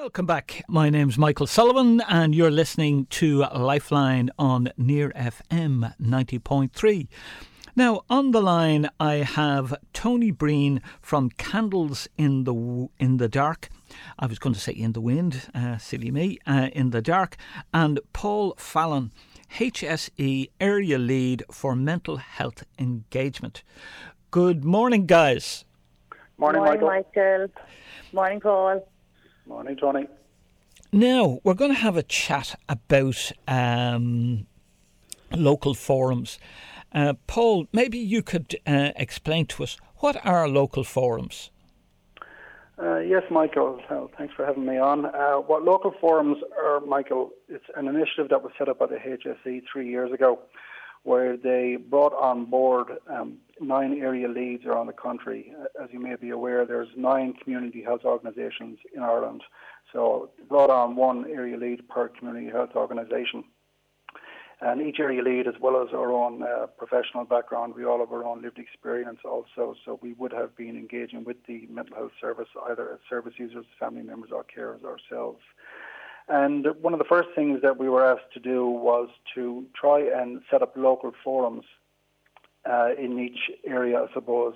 Welcome back. My name's Michael Sullivan and you're listening to Lifeline on Near FM 90.3. Now, on the line I have Tony Breen from Candles in the Dark. I was going to say in the wind, silly me, in the dark. And Paul Fallon, HSE Area Lead for Mental Health Engagement. Good morning, guys. Morning, Michael. Morning, Paul. Morning, Tony. Now, we're going to have a chat about local forums. Paul, maybe you could explain to us, what are local forums? Yes, Michael. Thanks for having me on. What local forums are, Michael, it's an initiative that was set up by the HSE 3 years ago, where they brought on board 9 area leads around the country. As you may be aware, there's 9 community health organisations in Ireland. So they brought on 1 area lead per community health organisation. And each area lead, as well as our own professional background, we all have our own lived experience also. So we would have been engaging with the mental health service, either as service users, family members or carers ourselves. And one of the first things that we were asked to do was to try and set up local forums in each area, I suppose.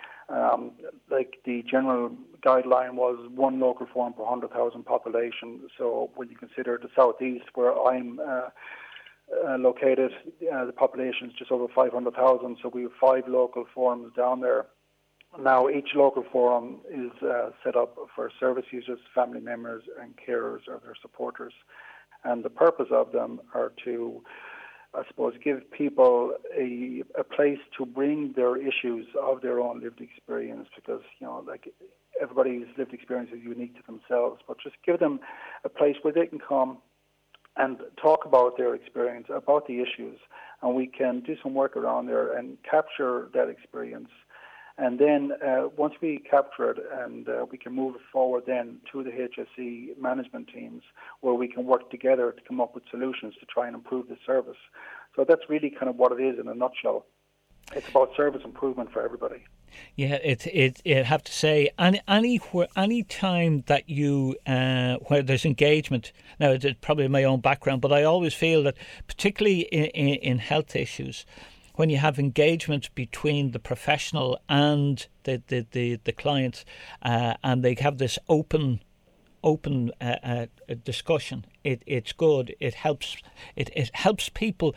Like the general guideline was 1 local forum per 100,000 population. So when you consider the southeast, where I'm located, the population is just over 500,000. So we have 5 local forums down there. Now, each local forum is set up for service users, family members and carers or their supporters. And the purpose of them are to, I suppose, give people a place to bring their issues of their own lived experience, because, you know, like everybody's lived experience is unique to themselves, but just give them a place where they can come and talk about their experience, about the issues, and we can do some work around there and capture that experience. And then once we capture it, and we can move it forward then to the HSE management teams, where we can work together to come up with solutions to try and improve the service. So that's really kind of what it is in a nutshell. It's about service improvement for everybody. Yeah, I have to say, any time that you where there's engagement. Now, it's probably my own background, but I always feel that, particularly in health issues, when you have engagement between the professional and the clients, and they have this open discussion, it's good. It helps people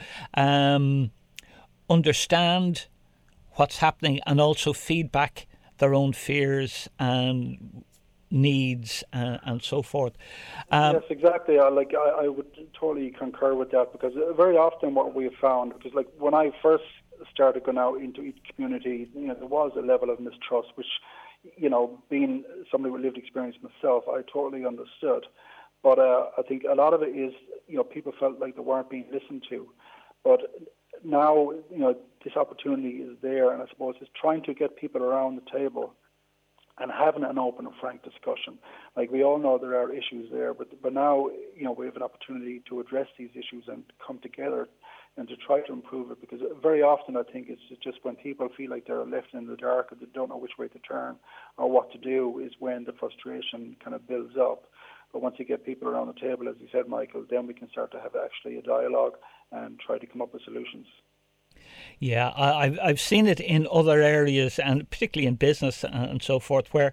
understand what's happening and also feedback their own fears and needs and so forth. Yes, exactly. I would totally concur with that, because very often what we have found, because like when I first started going out into each community, you know, there was a level of mistrust, which, you know, being somebody with lived experience myself, I totally understood. But I think a lot of it is, you know, people felt like they weren't being listened to. But now, you know, this opportunity is there, and I suppose it's trying to get people around the table and having an open and frank discussion. Like, we all know there are issues there, but now, you know, we have an opportunity to address these issues and come together and to try to improve it, because very often I think it's just when people feel like they're left in the dark or they don't know which way to turn or what to do is when the frustration kind of builds up. But once you get people around the table, as you said, Michael, then we can start to have actually a dialogue and try to come up with solutions. Yeah, I've seen it in other areas, and particularly in business and so forth, where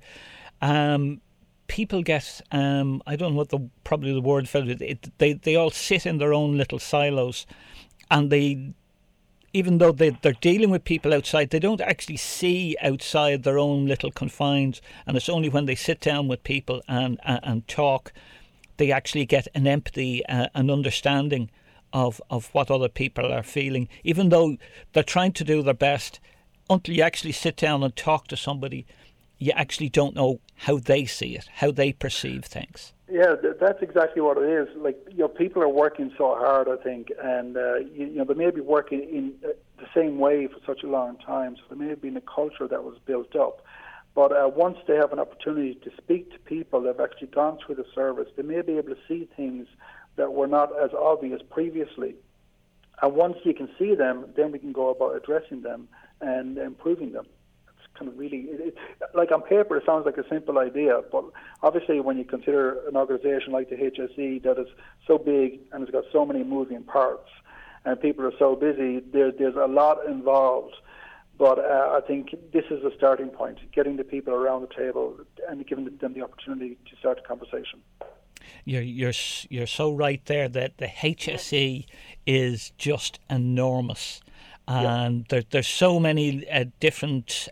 people get, I don't know what probably the word for it, they all sit in their own little silos, and even though they're dealing with people outside, they don't actually see outside their own little confines, and it's only when they sit down with people and talk, they actually get an empathy, an understanding of what other people are feeling, even though they're trying to do their best. Until you actually sit down and talk to somebody, you actually don't know how they see it, how they perceive things. Yeah, that's exactly what it is. Like, you know, people are working so hard, I think, and you know, they may be working in the same way for such a long time, so there may have been a culture that was built up. But once they have an opportunity to speak to people that have actually gone through the service, they may be able to see things that were not as obvious previously. And once you can see them, then we can go about addressing them and improving them. That's kind of really, like on paper, it sounds like a simple idea, but obviously when you consider an organisation like the HSE that is so big and has got so many moving parts, and people are so busy, there's a lot involved. But I think this is a starting point, getting the people around the table and giving them the opportunity to start the conversation. You're so right there that the HSE is just enormous, and there's so many different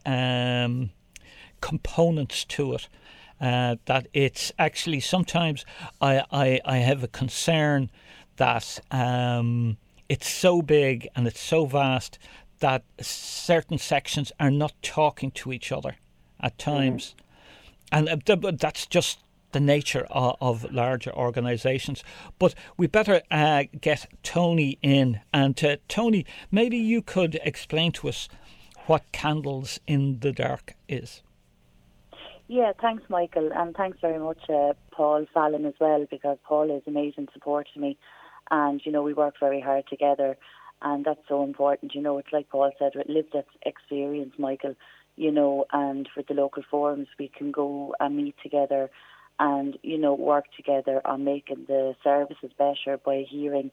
components to it that it's actually sometimes I have a concern that it's so big and it's so vast that certain sections are not talking to each other at times. And that's just the nature of larger organisations. But we better get Tony in. And Tony, maybe you could explain to us what Candles in the Dark is. Yeah, thanks, Michael. And thanks very much, Paul Fallon, as well, because Paul is amazing support to me. And, we work very hard together. And that's so important. It's like Paul said, with lived experience, Michael, and for the local forums, we can go and meet together and, work together on making the services better by hearing,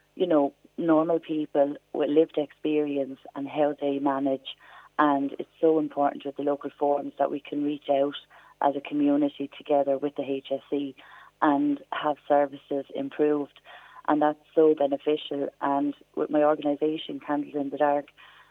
normal people with lived experience and how they manage. And it's so important with the local forums that we can reach out as a community together with the HSE and have services improved. And that's so beneficial. And with my organisation, Candles in the Dark,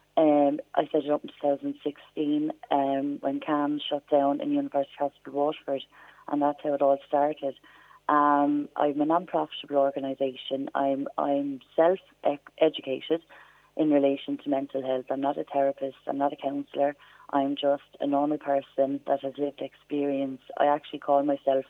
I set it up in 2016 when CAM shut down in University Hospital Waterford, and that's how it all started. I'm a non-profitable organisation. I'm self-educated in relation to mental health. I'm not a therapist. I'm not a counsellor. I'm just a normal person that has lived experience. I actually call myself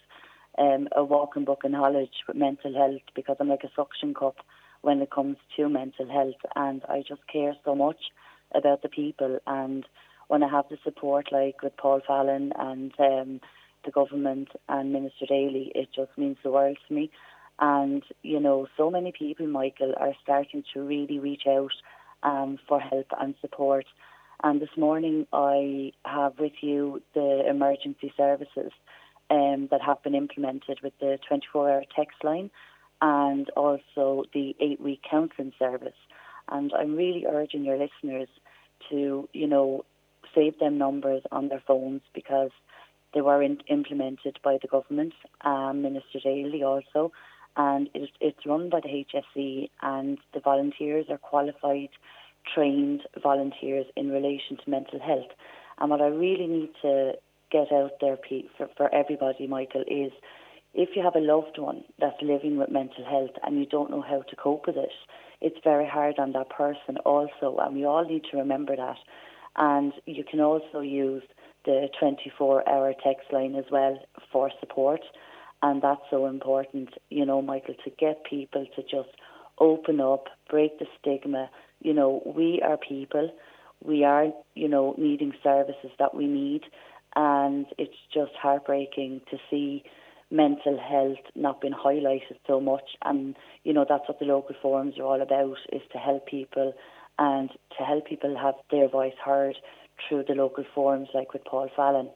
a walking book of knowledge with mental health because I'm like a suction cup when it comes to mental health, and I just care so much about the people. And when I have the support like with Paul Fallon and the government and Minister Daly, it just means the world to me. And so many people, Michael, are starting to really reach out for help and support. And this morning I have with you the emergency services that have been implemented with the 24-hour text line and also the 8-week counselling service. And I'm really urging your listeners to, save them numbers on their phones because they were implemented by the government, Minister Daly also, and it's run by the HSE, and the volunteers are qualified, trained volunteers in relation to mental health. And what I really need to get out there for everybody, Michael, is if you have a loved one that's living with mental health and you don't know how to cope with it, it's very hard on that person also, and we all need to remember that. And you can also use the 24-hour text line as well for support, and that's so important, Michael, to get people to just open up, break the stigma. We are people, we are, needing services that we need. And it's just heartbreaking to see mental health not being highlighted so much. And, that's what the local forums are all about, is to help people and to help people have their voice heard through the local forums like with Paul Fallon.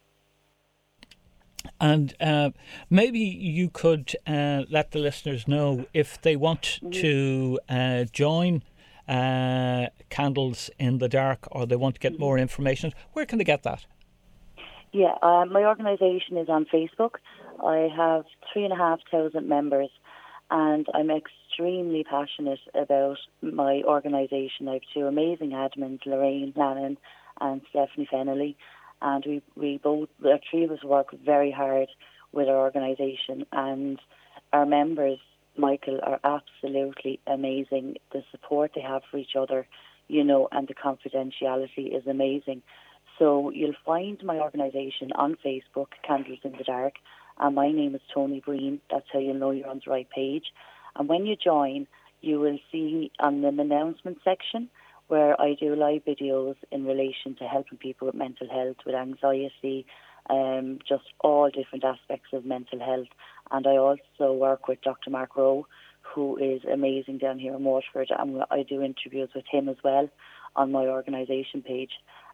And maybe you could let the listeners know if they want to join Candles in the Dark, or they want to get more information, where can they get that? Yeah, my organisation is on Facebook. I have 3,500 members, and I'm extremely passionate about my organisation. I have two amazing admins, Lorraine Lannan and Stephanie Fennelly, and we both, the three of us, work very hard with our organisation, and our members, Michael, are absolutely amazing. The support they have for each other, and the confidentiality is amazing. So you'll find my organisation on Facebook, Candles in the Dark, and my name is Tony Breen. That's how you'll know you're on the right page. And when you join, you will see on the announcement section where I do live videos in relation to helping people with mental health, with anxiety, just all different aspects of mental health. And I also work with Dr. Mark Rowe, who is amazing down here in Waterford, and I do interviews with him as well on my organisation page.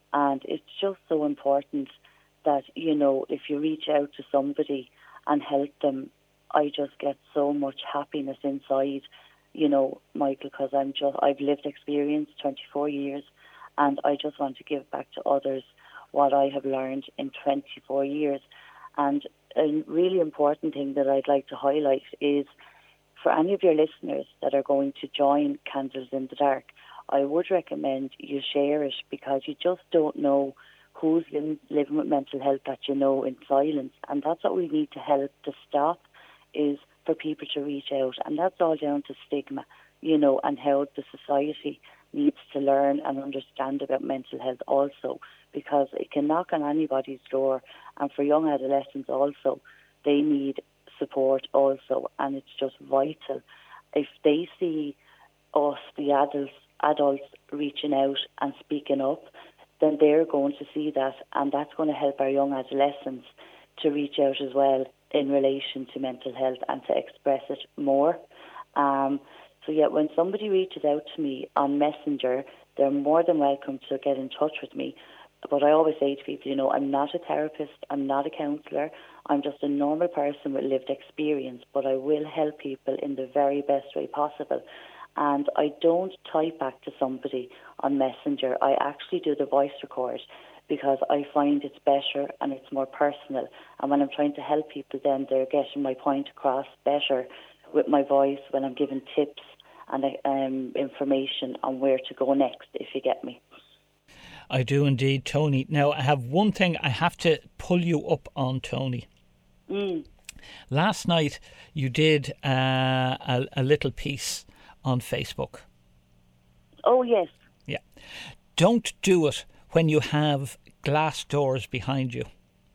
And it's just so important that, you know, if you reach out to somebody and help them, I just get so much happiness inside, you know, Michael, because I've lived experience 24 years, and I just want to give back to others what I have learned in 24 years. And a really important thing that I'd like to highlight is for any of your listeners that are going to join Candles in the Dark, I would recommend you share it, because you just don't know who's living with mental health that you know in silence. And that's what we need to help to stop, is for people to reach out. And that's all down to stigma, you know, and how the society needs to learn and understand about mental health also, because it can knock on anybody's door. And for young adolescents also, they need support also. And it's just vital. If they see us, the adults reaching out and speaking up, then they're going to see that, and that's going to help our young adolescents to reach out as well in relation to mental health and to express it more. So yeah, when somebody reaches out to me on Messenger, they're more than welcome to get in touch with me. But I always say to people, you know, I'm not a therapist, I'm not a counsellor, I'm just a normal person with lived experience, but I will help people in the very best way possible. And I don't type back to somebody on Messenger. I actually do the voice record, because I find it's better and it's more personal. And when I'm trying to help people, then they're getting my point across better with my voice when I'm giving tips and information on where to go next, if you get me. I do indeed, Tony. Now, I have one thing I have to pull you up on, Tony. Last night you did a little piece on Facebook. Oh, yes. Yeah. Don't do it when you have glass doors behind you.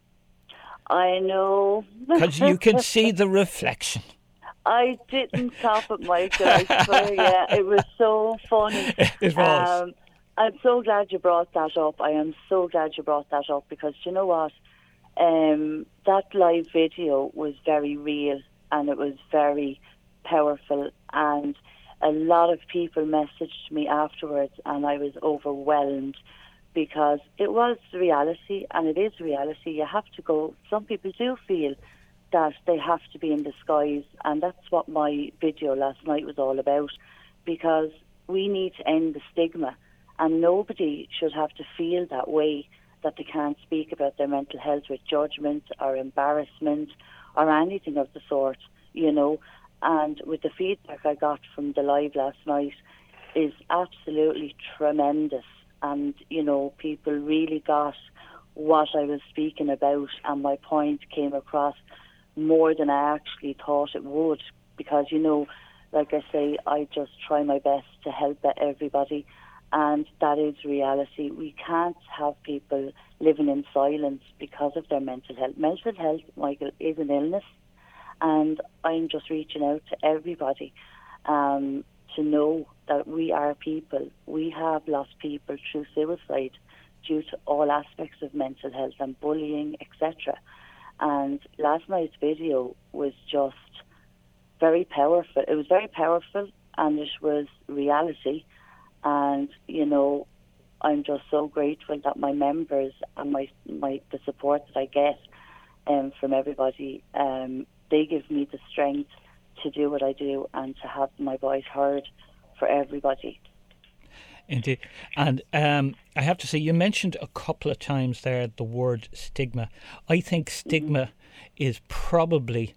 I know. Because you can see the reflection. I didn't stop it, Michael, I swear, yeah. It was so funny. It was. I'm so glad you brought that up. I am so glad you brought that up, because you know what? That live video was very real, and it was very powerful, and a lot of people messaged me afterwards, and I was overwhelmed, because it was reality, and it is reality. You have to go. Some people do feel that they have to be in disguise, and that's what my video last night was all about, because we need to end the stigma, and nobody should have to feel that way, that they can't speak about their mental health with judgment or embarrassment or anything of the sort, you know. And with the feedback I got from the live last night is absolutely tremendous. And, you know, people really got what I was speaking about, and my point came across more than I actually thought it would. Because, you know, like I say, I just try my best to help everybody, and that is reality. We can't have people living in silence because of their mental health. Mental health, Michael, is an illness. And I'm just reaching out to everybody to know that we are people. We have lost people through suicide due to all aspects of mental health and bullying, etc. And last night's video was just very powerful. It was very powerful, and it was reality. And, you know, I'm just so grateful that my members and the support that I get from everybody, they give me the strength to do what I do and to have my voice heard for everybody. Indeed. And I have to say, you mentioned a couple of times there the word stigma. I think stigma is probably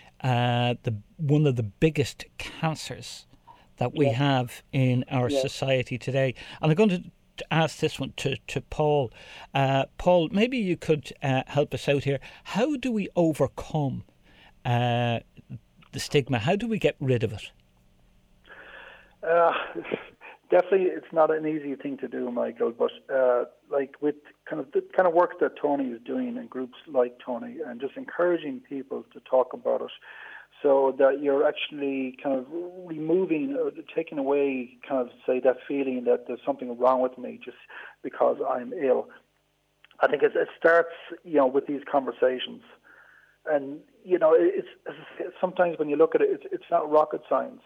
one of the biggest cancers that we have in our society today. And I'm going to ask this one to Paul. Paul, maybe you could help us out here. How do we overcome the stigma? How do we get rid of it? Definitely, it's not an easy thing to do, Michael. But like with the kind of work that Tony is doing in groups like Tony, and just encouraging people to talk about it, so that you're actually kind of removing or taking away kind of, say, that feeling that there's something wrong with me just because I'm ill. I think it starts, you know, with these conversations. And, you know, it's sometimes when you look at it, it's not rocket science.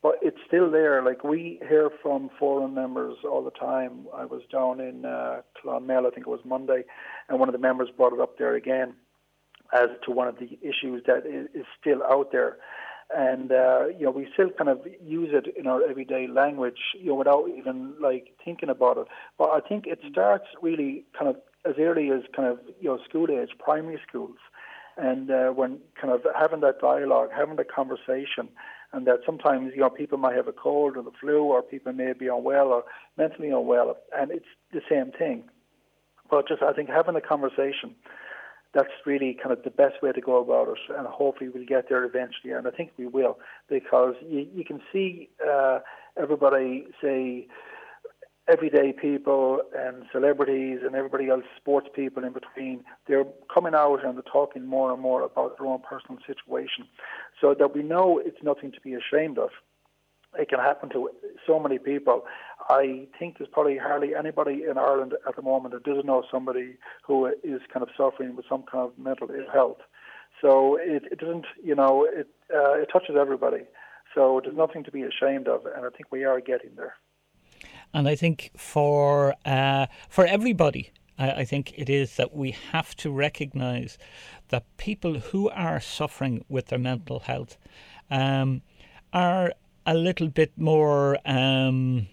but it's still there. Like, we hear from forum members all the time. I was down in Clonmel, I think it was Monday, and one of the members brought it up there again as to one of the issues that is still out there. And, we still kind of use it in our everyday language, without even, thinking about it. But I think it starts really kind of as early as kind of, school age, primary schools. And when kind of having that dialogue, having the conversation, and that sometimes, people might have a cold or the flu, or people may be unwell or mentally unwell, and it's the same thing. But just, I think, having a conversation, that's really kind of the best way to go about it, and hopefully we'll get there eventually, and I think we will, because you can see everybody, say, everyday people and celebrities and everybody else, sports people in between, they're coming out and they're talking more and more about their own personal situation, so that we know it's nothing to be ashamed of. It can happen to so many people. I think there's probably hardly anybody in Ireland at the moment that doesn't know somebody who is kind of suffering with some kind of mental ill health. So it doesn't, it touches everybody. So there's nothing to be ashamed of, and I think we are getting there. And I think for everybody, I think it is that we have to recognise that people who are suffering with their mental health are a little bit more. The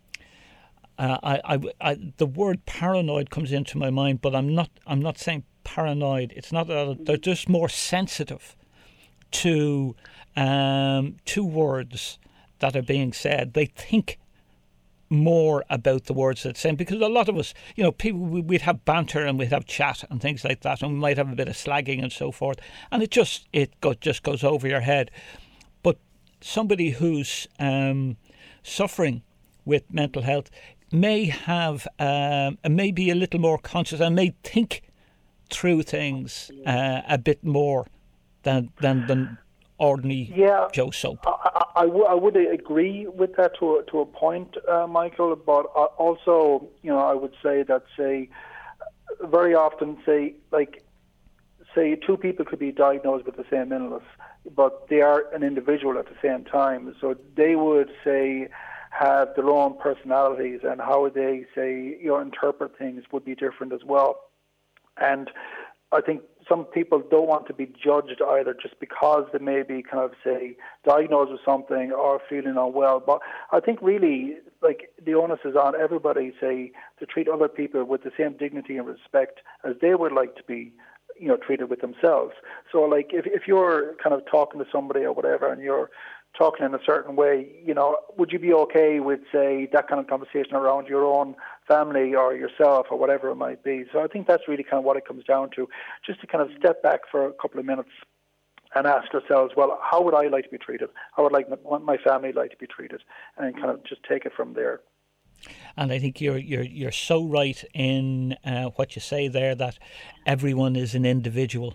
word paranoid comes into my mind, but I'm not saying paranoid. It's not that they're just more sensitive to words that are being said. They think more about the words that saying, because a lot of us, people, we'd have banter and we'd have chat and things like that, and we might have a bit of slagging and so forth, and it just goes over your head. But somebody who's suffering with mental health may have may be a little more conscious and may think through things a bit more than ordinary Joe Soap. I would agree with that to a point, Michael, but also, I would say that, very often, say two people could be diagnosed with the same illness, but they are an individual at the same time. So they would, have their own personalities, and how they, interpret things would be different as well. And I think some people don't want to be judged either, just because they may be kind of, diagnosed with something or feeling unwell. But I think really, the onus is on everybody, to treat other people with the same dignity and respect as they would like to be, treated with themselves. So, if you're kind of talking to somebody or whatever, and you're talking in a certain way, would you be okay with, that kind of conversation around your own family or yourself or whatever it might be? So I think that's really kind of what it comes down to, just to kind of step back for a couple of minutes and ask ourselves, well, how would I like to be treated? How would my family like to be treated? And kind of just take it from there. And I think you're so right in what you say there, that everyone is an individual.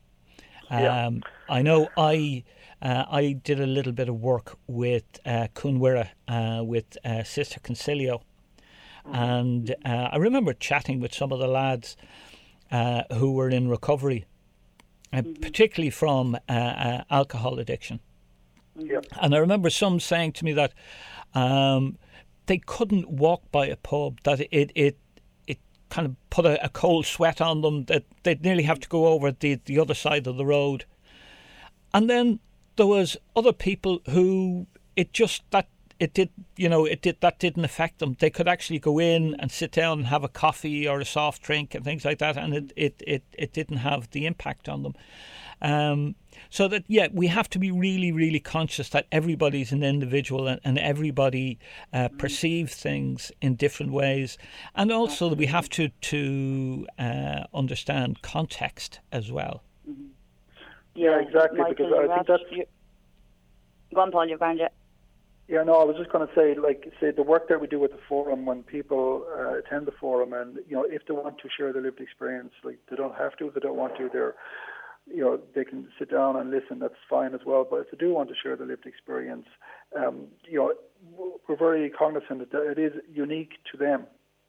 I know I did a little bit of work with Cúnmhuire, with Sister Concilio, and I remember chatting with some of the lads who were in recovery, particularly from alcohol addiction. And I remember some saying to me that they couldn't walk by a pub, that it kind of put a cold sweat on them, that they'd nearly have to go over the other side of the road. And then there was other people who that didn't affect them. They could actually go in and sit down and have a coffee or a soft drink and things like that, and it didn't have the impact on them. So that, we have to be really, really conscious that everybody's an individual, and everybody perceives things in different ways, and also that we have to understand context as well. Yeah, exactly. Michael, because I think that's. Go on, Paul, you're grand, yeah. Yeah, no, I was just going to say, the work that we do with the forum, when people attend the forum, and if they want to share their lived experience, they don't have to. If they don't want to, they can sit down and listen. That's fine as well. But if they do want to share their lived experience, we're very cognizant that it is unique to them.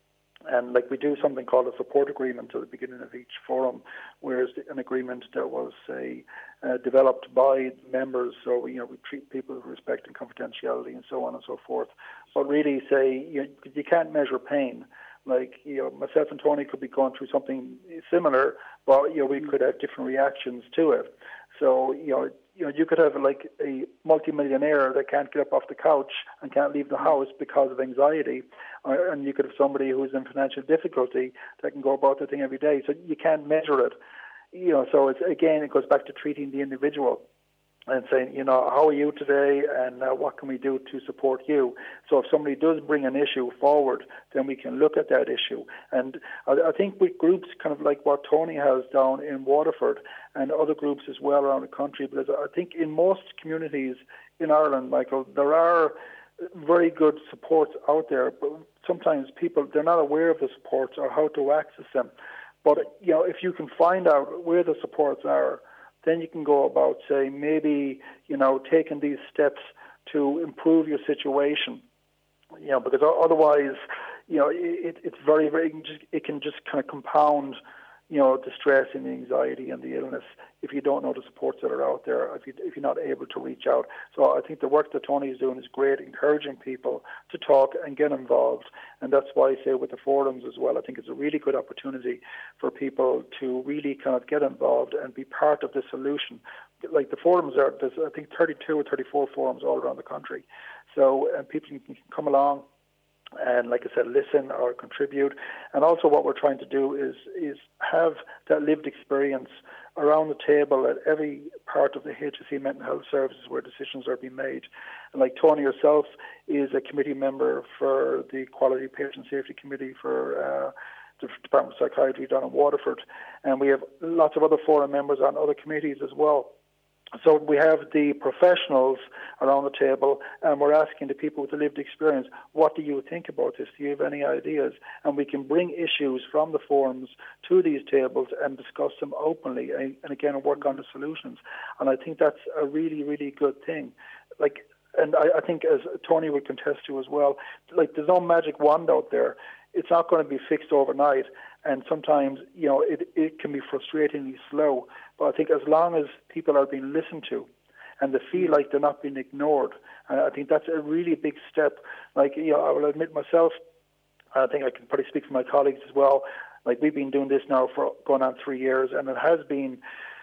And like we do something called a support agreement at the beginning of each forum, whereas an agreement that was developed by members. So we treat people with respect and confidentiality and so on and so forth. But really say you can't measure pain. Like myself and Tony could be going through something similar, but we could have different reactions to it. So you could have like a multimillionaire that can't get up off the couch and can't leave the house because of anxiety, and you could have somebody who's in financial difficulty that can go about their thing every day. So you can't measure it. So it goes back to treating the individual and saying, how are you today, and what can we do to support you? So if somebody does bring an issue forward, then we can look at that issue. And I think with groups kind of like what Tony has down in Waterford and other groups as well around the country, because I think in most communities in Ireland, Michael, there are very good supports out there, but sometimes people, they're not aware of the supports or how to access them. But, if you can find out where the supports are, then you can go about, say, maybe, taking these steps to improve your situation, because otherwise, it's very, very, it can just kind of compound, the stress and the anxiety and the illness if you don't know the supports that are out there, if you're not able to reach out. So I think the work that Tony is doing is great, encouraging people to talk and get involved. And that's why I say with the forums as well, I think it's a really good opportunity for people to really kind of get involved and be part of the solution. Like the forums there's I think 32 or 34 forums all around the country. So people can come along and, like I said, listen or contribute. And also what we're trying to do is have that lived experience around the table at every part of the HSE mental health services where decisions are being made. And like Tony yourself is a committee member for the Quality Patient Safety Committee for the Department of Psychiatry down in Waterford. And we have lots of other forum members on other committees as well. So we have the professionals around the table, and we're asking the people with the lived experience, what do you think about this? Do you have any ideas? And we can bring issues from the forums to these tables and discuss them openly and again, work on the solutions. And I think that's a really, really good thing. And I think, as Tony would contest to as well, there's no magic wand out there. It's not going to be fixed overnight, and sometimes, it can be frustratingly slow. But I think as long as people are being listened to and they feel like they're not being ignored, and I think that's a really big step. I will admit myself, I think I can probably speak for my colleagues as well, we've been doing this now for going on 3 years, and it has been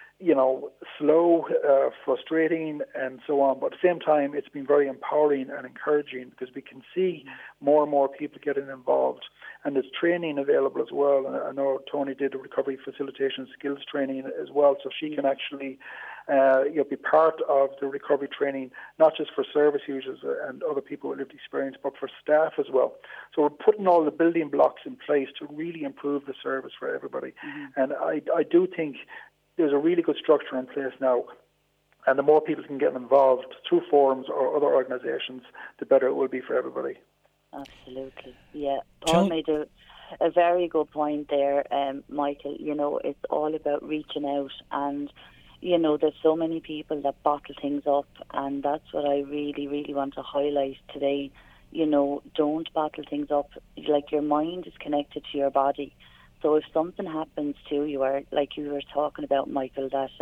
slow, frustrating, and so on. But at the same time, it's been very empowering and encouraging because we can see more and more people getting involved. And there's training available as well. And I know Tony did a recovery facilitation skills training as well, so she can actually be part of the recovery training, not just for service users and other people with lived experience, but for staff as well. So we're putting all the building blocks in place to really improve the service for everybody. And I do think there's a really good structure in place now, and the more people can get involved through forums or other organisations, the better it will be for everybody. Absolutely, yeah. Paul made a very good point there, Michael. It's all about reaching out, and there's so many people that bottle things up, and that's what I really, really want to highlight today. Don't bottle things up. Your mind is connected to your body. So if something happens to you, or like you were talking about, Michael, that,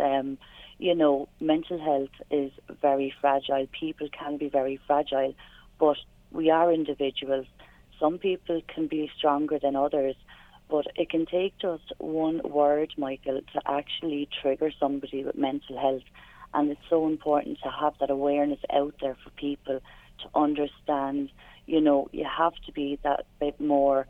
mental health is very fragile. People can be very fragile, but we are individuals. Some people can be stronger than others, but it can take just one word, Michael, to actually trigger somebody with mental health. And it's so important to have that awareness out there for people to understand, you have to be that bit more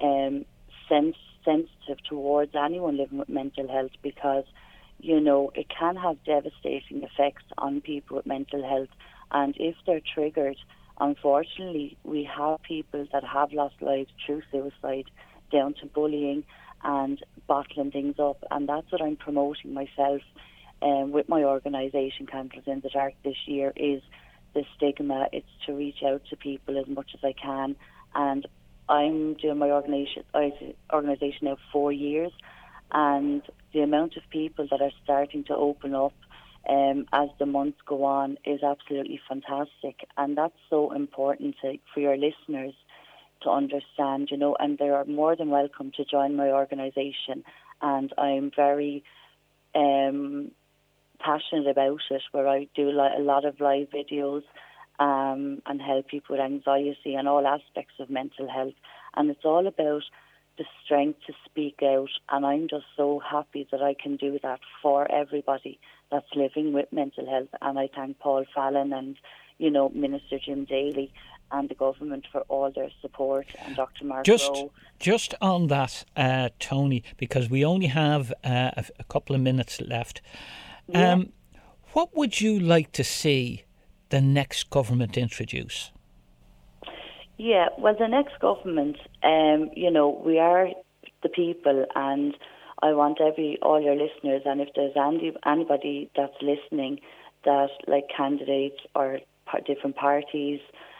sensitive towards anyone living with mental health, because it can have devastating effects on people with mental health. And if they're triggered, unfortunately, we have people that have lost lives through suicide, down to bullying and bottling things up. And that's what I'm promoting myself with my organisation, Candles in the Dark, this year, is the stigma. It's to reach out to people as much as I can. And I'm doing my organisation now 4 years, and the amount of people that are starting to open up as the months go on is absolutely fantastic. And that's so important for your listeners to understand, and they are more than welcome to join my organisation. And I'm very passionate about it, where I do a lot of live videos and help people with anxiety and all aspects of mental health. And it's all about the strength to speak out, and I'm just so happy that I can do that for everybody that's living with mental health. And I thank Paul Fallon and, Minister Jim Daly and the government for all their support, and Dr. Mark Rowe. Just on that, Tony, because we only have a couple of minutes left. Yeah. What would you like to see the next government introduce? Yeah, well, the next government, we are the people, and I want all your listeners, and if there's anybody that's listening, that like candidates or different parties,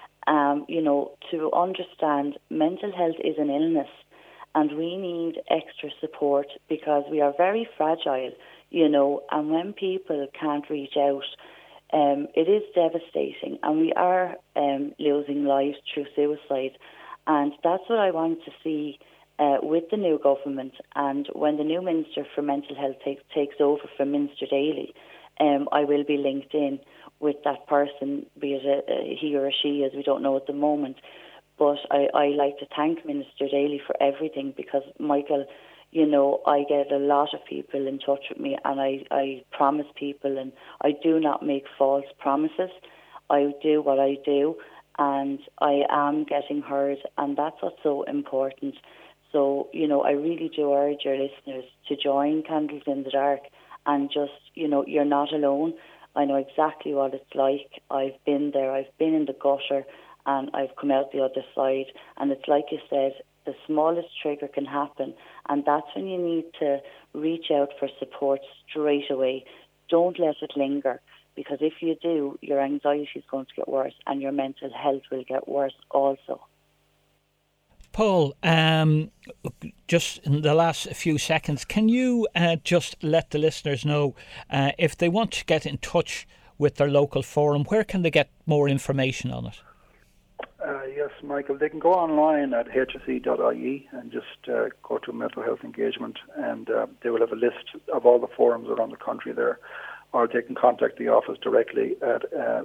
to understand mental health is an illness, and we need extra support because we are very fragile, and when people can't reach out, it is devastating, and we are losing lives through suicide. And that's what I want to see with the new government. And when the new Minister for Mental Health takes over from Minister Daly, I will be linked in with that person, be it he or she, as we don't know at the moment. But I like to thank Minister Daly for everything, because, Michael, I get a lot of people in touch with me, and I promise people, and I do not make false promises. I do what I do, and I am getting heard, and that's what's so important. So, I really do urge your listeners to join Candles in the Dark, and just, you're not alone. I know exactly what it's like. I've been there. I've been in the gutter, and I've come out the other side. And it's like you said, the smallest trigger can happen, and that's when you need to reach out for support straight away. Don't let it linger, because if you do, your anxiety is going to get worse, and your mental health will get worse also. Paul, just in the last few seconds, can you just let the listeners know if they want to get in touch with their local forum, where can they get more information on it? Yes, Michael, they can go online at hse.ie and just go to mental health engagement, and they will have a list of all the forums around the country there, or they can contact the office directly at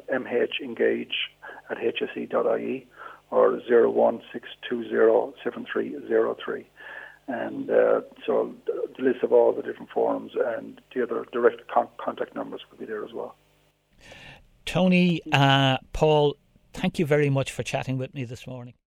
mhengage@hse.ie or 016207303. And so the list of all the different forums and the other direct contact numbers will be there as well. Tony, Paul, thank you very much for chatting with me this morning.